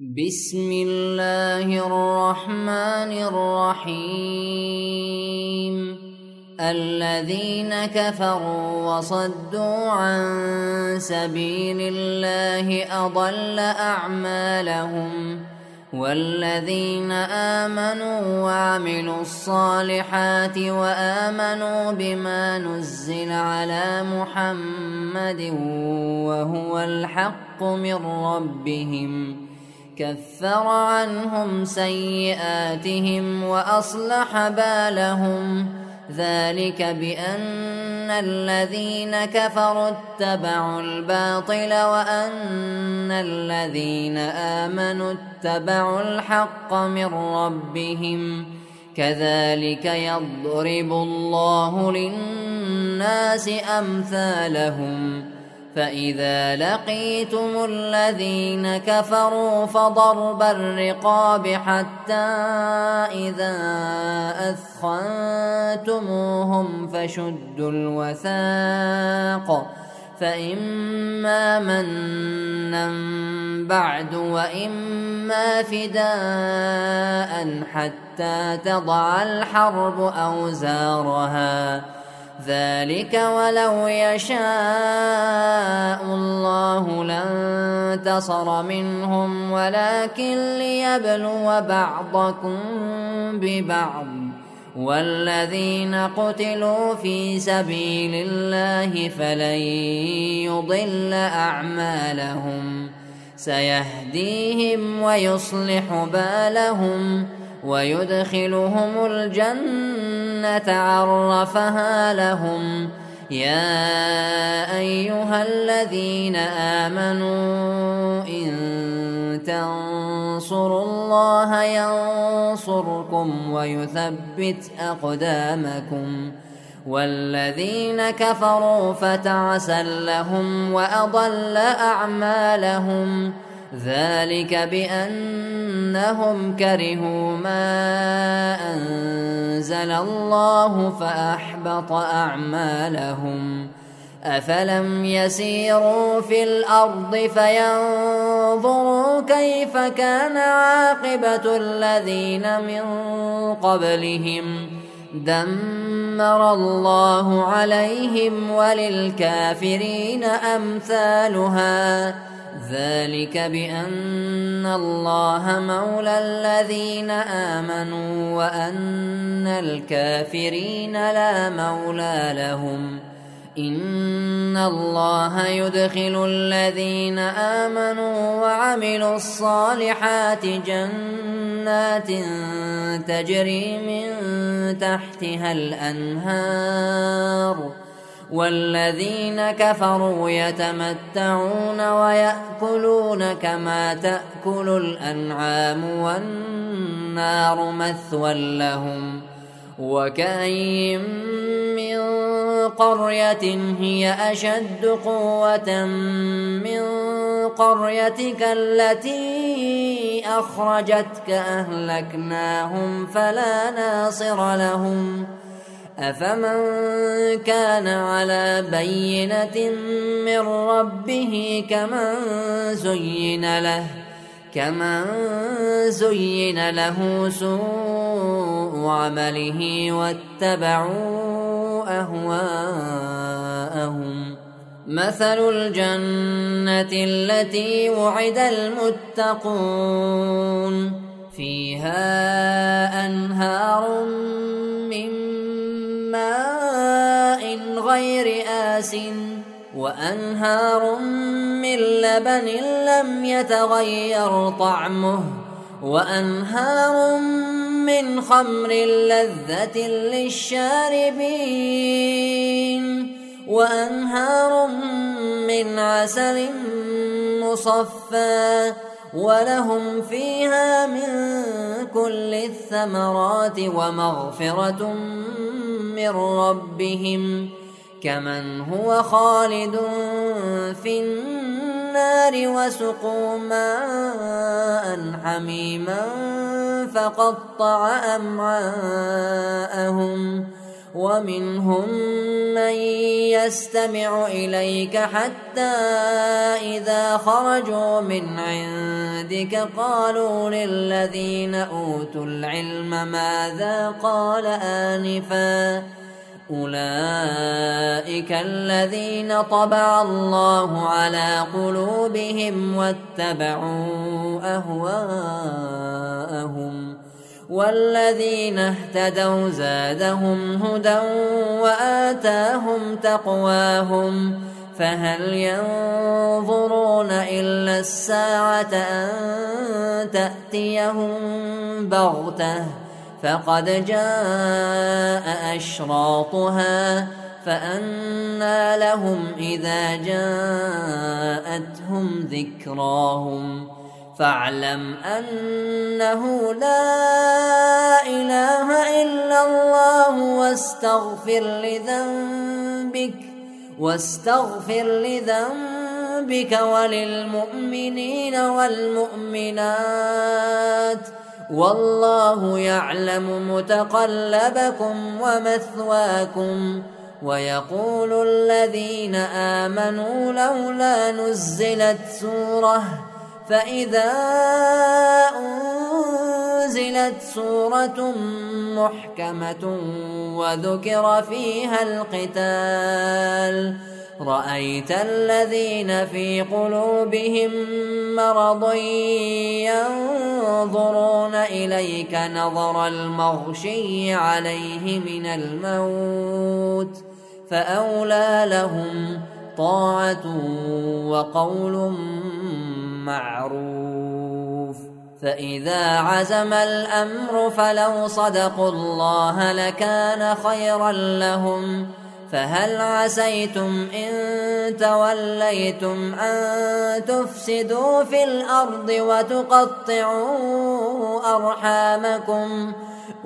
بسم الله الرحمن الرحيم. الذين كفروا وصدوا عن سبيل الله أضل أعمالهم، والذين آمنوا وعملوا الصالحات وآمنوا بما نزل على محمد وهو الحق من ربهم كفر عنهم سيئاتهم وأصلح بالهم، ذلك بأن الذين كفروا اتبعوا الباطل وأن الذين آمنوا اتبعوا الحق من ربهم، كذلك يضرب الله للناس أمثالهم. فإذا لقيتم الذين كفروا فضرب الرقاب حتى إذا أثخنتموهم فشدوا الوثاق، فإما منا بعد وإما فداء حتى تضع الحرب أوزارها، ذلك ولو يشاء الله لانتصر منهم ولكن ليبلو بعضكم ببعض، والذين قتلوا في سبيل الله فلن يضل أعمالهم، سيهديهم ويصلح بالهم ويدخلهم الجنة عرفها لهم. يا أيها الذين آمنوا إن تنصروا الله ينصركم ويثبت أقدامكم، والذين كفروا فتعسا لهم وأضل أعمالهم، ذلك بأنهم كرهوا ما أنزل الله فأحبط أعمالهم. أفلم يسيروا في الأرض فينظروا كيف كان عاقبة الذين من قبلهم، دمر الله عليهم وللكافرين أمثالها، ذلك بأن الله مولى الذين آمنوا وأن الكافرين لا مولى لهم. إن الله يدخل الذين آمنوا وعملوا الصالحات جنات تجري من تحتها الأنهار، والذين كفروا يتمتعون ويأكلون كما تأكل الأنعام والنار مثوى لهم. وكأين من قرية هي أشد قوة من قريتك التي أخرجتك أهلكناهم فلا ناصر لهم. أفمن كان على بينة من ربه كمن زين له سوء عمله واتبعوا أهواءهم. مثل الجنة التي وعد المتقون فيها أنهار من ماء غير آسٍ وأنهار من لبن لم يتغير طعمه وأنهار من خمر لذة للشاربين وأنهار من عسل مصفى، ولهم فيها من كل الثمرات ومغفرة من ربهم، كمن هو خالد في النار وسقوا ماء حميما فقطع أمعاءهم، ومنهم من يستمع إليك حتى إذا خرجوا من عندك قالوا للذين أوتوا العلم ماذا قال آنفا أولئك الذين طبع الله على قلوبهم واتبعوا أهواءهم والذين اهتدوا زادهم هدى وآتاهم تقواهم فهل ينظرون إلا الساعة أن تأتيهم بغتة فقد جاء أشراطها فأنى لهم إذا جاءتهم ذكراهم فاعلم أنه لا إله إلا الله واستغفر لذنبك وللمؤمنين والمؤمنات والله يعلم متقلبكم ومثواكم ويقول الذين آمنوا لولا نزلت سورة فإذا أنزلت سورة محكمة وذكر فيها القتال رأيت الذين في قلوبهم مرض ينظرون إليك نظر المغشي عليه من الموت فأولى لهم طاعة وقول معروف فإذا عزم الأمر فلو صدقوا الله لكان خيرا لهم فهل عسيتم إن توليتم أن تفسدوا في الأرض وتقطعوا أرحامكم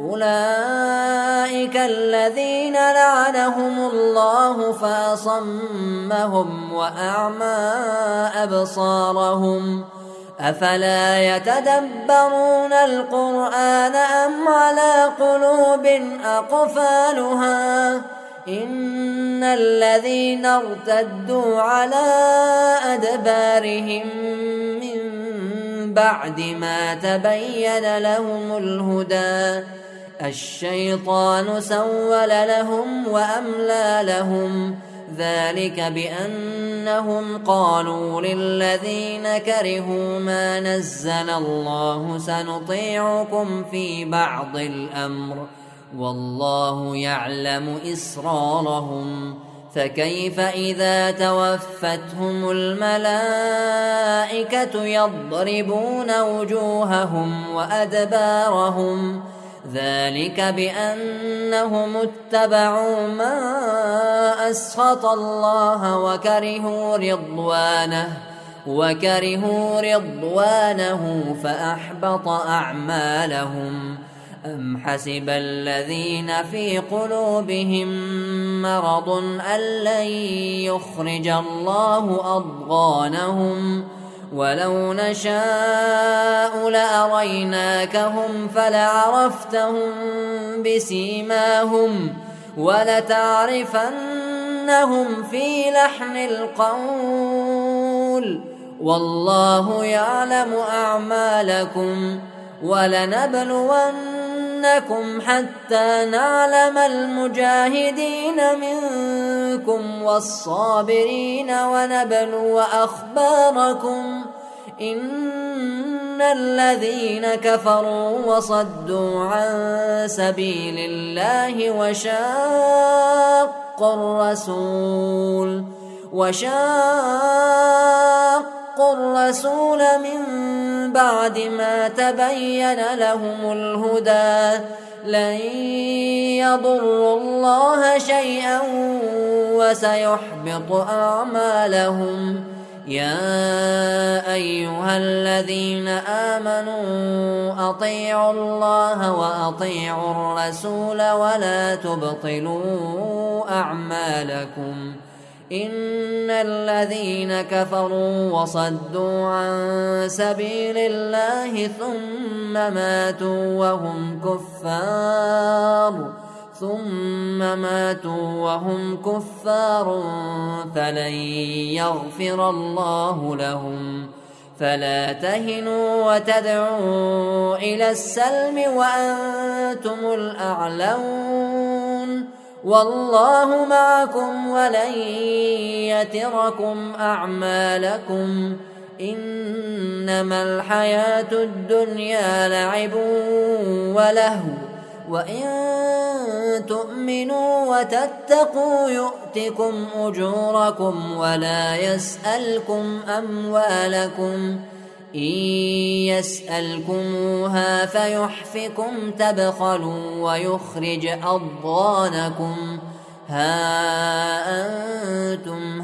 أولئك الذين لعنهم الله فأصمهم وأعمى أبصارهم أفلا يتدبرون القرآن أم على قلوب أقفالها إن الذين ارتدوا على أدبارهم من بعد ما تبين لهم الهدى الشيطان سول لهم وأملى لهم ذلك بأنهم قالوا للذين كرهوا ما نزل الله سنطيعكم في بعض الأمر والله يعلم إسرارهم فكيف إذا توفتهم الملائكة يضربون وجوههم وأدبارهم ذلك بأنهم اتبعوا ما أسخط الله وكرهوا رضوانه فأحبط أعمالهم أم حسب الذين في قلوبهم مرض أن لن يخرج الله أضغانهم ولو نشاء لأريناكهم فلعرفتهم بسيماهم ولتعرفنهم في لحن القول والله يعلم أعمالكم ولنبلونكم حتى نعلم المجاهدين منكم والصابرين ونبلو أخباركم إن الذين كفروا وصدوا عن سبيل الله وشاقوا الرسول من بعد ما تبين لهم الهدى لن يضروا الله شيئا وسيحبط أعمالهم يا أيها الذين آمنوا أطيعوا الله وأطيعوا الرسول ولا تبطلوا أعمالكم إن الذين كفروا وصدوا عن سبيل الله ثم ماتوا وهم كفار ثم ماتوا وهم كفار فلن يغفر الله لهم. فلا تهنوا وتدعوا إلى السلم وأنتم الأعلون والله معكم ولن يتركم أعمالكم. إنما الحياة الدنيا لعب ولهو وإن تؤمنوا وتتقوا يؤتكم أجوركم ولا يسألكم أموالكم. إن يسألكموها فيحفكم تبخلوا ويخرج أضغانكم. ها أنتم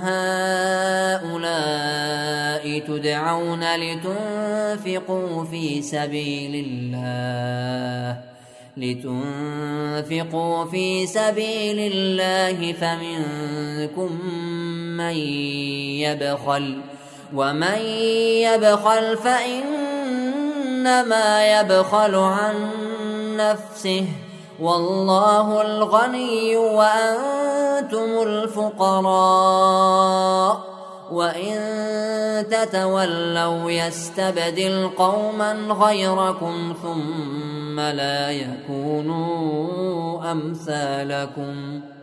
هؤلاء تدعون لتنفقوا في سبيل الله فمنكم من يبخل ومن يبخل فإنما يبخل عن نفسه والله الغني وأنتم الفقراء وإن تتولوا يستبدل قوما غيركم ثم لا يكونوا أمثالكم.